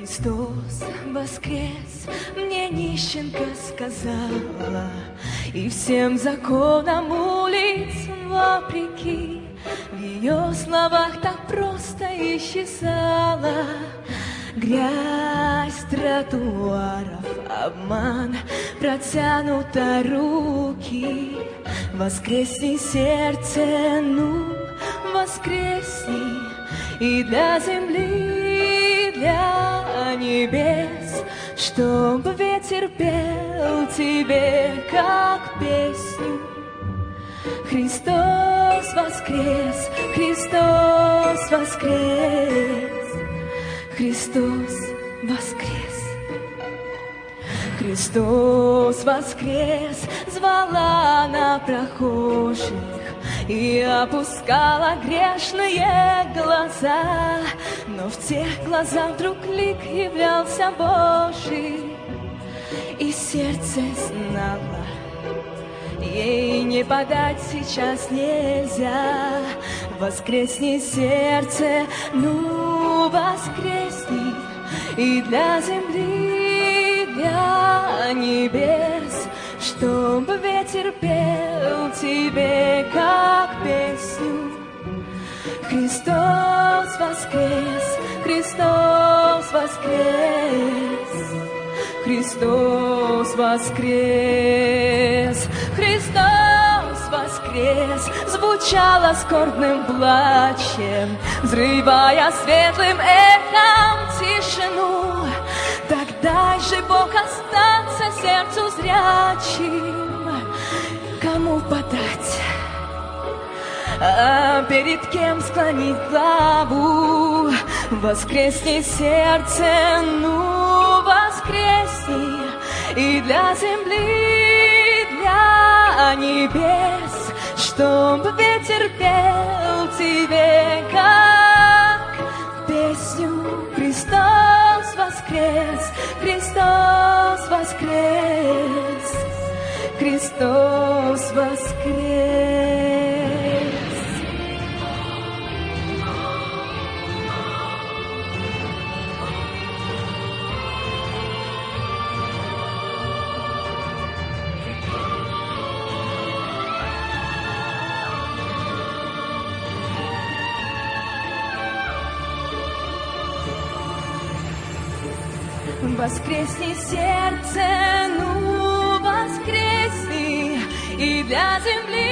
Христос воскрес, мне нищенка сказала, и всем законам улиц вопреки в ее словах так просто исчезала грязь тротуаров, обман, протянутой руки. Воскресни, сердце, ну, воскресни, и для земли, для небес, чтоб ветер пел тебе, как песню. Христос воскрес, Христос воскрес, Христос воскрес. Христос воскрес, звала на прохожих и опускала грешные глаза, но в тех глазах вдруг лик являлся Божий, и сердце знало, ей не подать сейчас нельзя. Воскресни, сердце, ну воскресни, и для земли, для небес, чтоб ветер пел тебе, как песню. Христос воскрес, Христос воскрес, Христос воскрес, Христос воскрес, звучало скорбным плачем, взрывая светлым эхом тишину. Так дай же, Бог, остаться сердцу зрячим, кому подать, а перед кем склонить главу. Воскресни, сердце, ну воскресни, и для земли, для небес, чтоб ветер пел тебе, как песню. Христос воскрес, Христос воскрес, Христос воскрес. Воскресни, сердце, ну воскресни, и для земли,